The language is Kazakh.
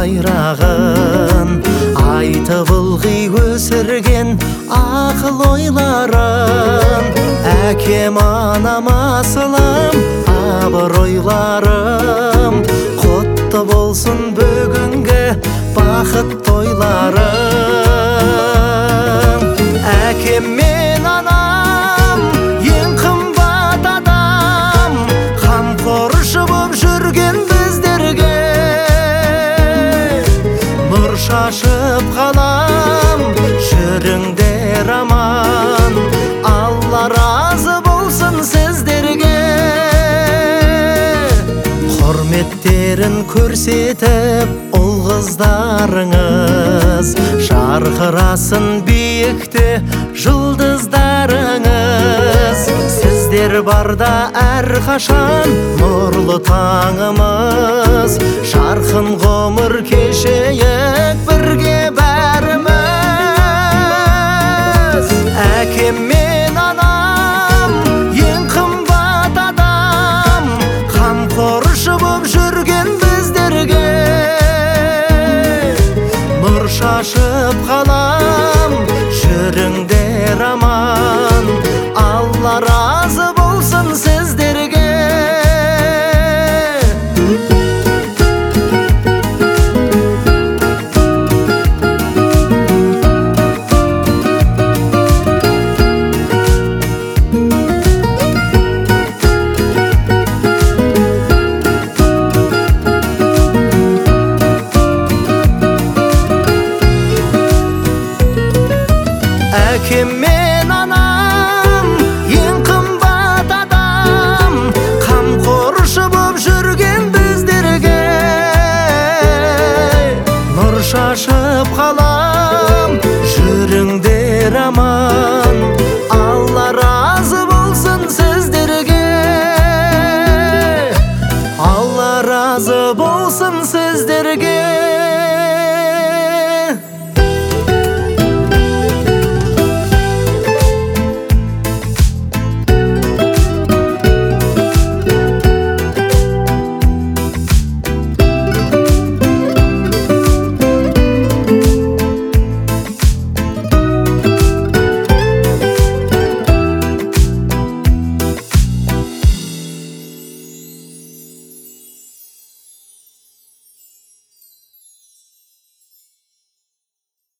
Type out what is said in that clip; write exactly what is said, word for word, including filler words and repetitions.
байрағын, айтып ылғи өсірген ақыл ойларын. Әкем анам асылым, абыройларым, құтты болсын бүгінгі бақыт тойларым. Әкем мен анам ең қымбат адам, қамқоршы боп жүрген біздерге. Нұр шашып қалам, жүріңдер аман, Алла разы болсын сіздерге. Құрметтерін көрсетіп ұл қыздарыңыз, жарқырасын биікте жұлдыздарыңыз. Сіздер барда әрқашан нұрлы таңымыз, жарқын ғұмыр кешейік бірге бәріміз. Әкем мен анам ең қымбат адам, қамқоршы боп жүрген біздерге. Нұр шашып қалам, жүріңдер аман, Алла разы болсын сіздерге. Әкем мен анам ең қымбат адам, қамқоршы боп жүрген біздерге. Нұр шашып қалам,